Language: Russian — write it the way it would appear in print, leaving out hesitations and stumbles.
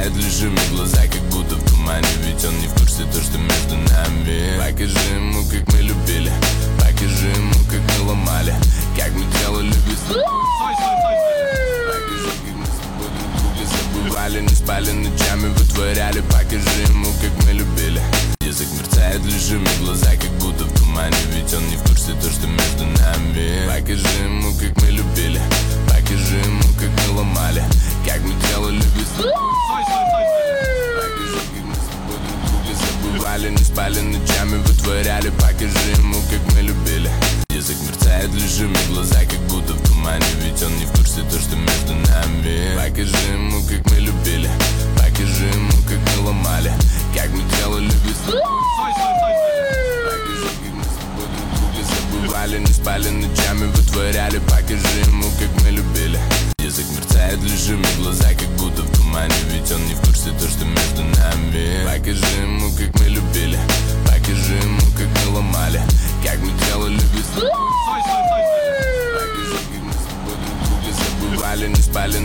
мерцают лишь ими глаза, как будто в тумане. Ведь он не в курсе то, что между нами. Покажи ему, как мы любили, покажи ему, как мы ломали, как мы делали без покажи, как мы с тобой друг друга забывали, не спали ночами, вытворяли. Покажи ему, как мы любили. Язык мерцает лишь ими глаза, как будто в тумане. Ведь он не в курсе то, что между нами. Покажи ему, как мы любили, покажи ему, как мы ломали, как мы делали без покажи, как мы с тобой друг друга забывали, не спали ночами, вытворяли. Покажи ему, как мы любили. Язык мерцает лишь ими глаза, как будто в тумане. Ведь он не в курсе то, что между нами. Покажи ему, как мы любили, покажи ему, как мы ломали, как мы делали без покажи, как мы с тобой друг друга забывали, не спали ночами, вытворяли. Покажи ему, как мы любили. Язык мерцает лишь ими глаза, как будто в тумане. Ведь он не в курсе то, что между нами. Покажи ему,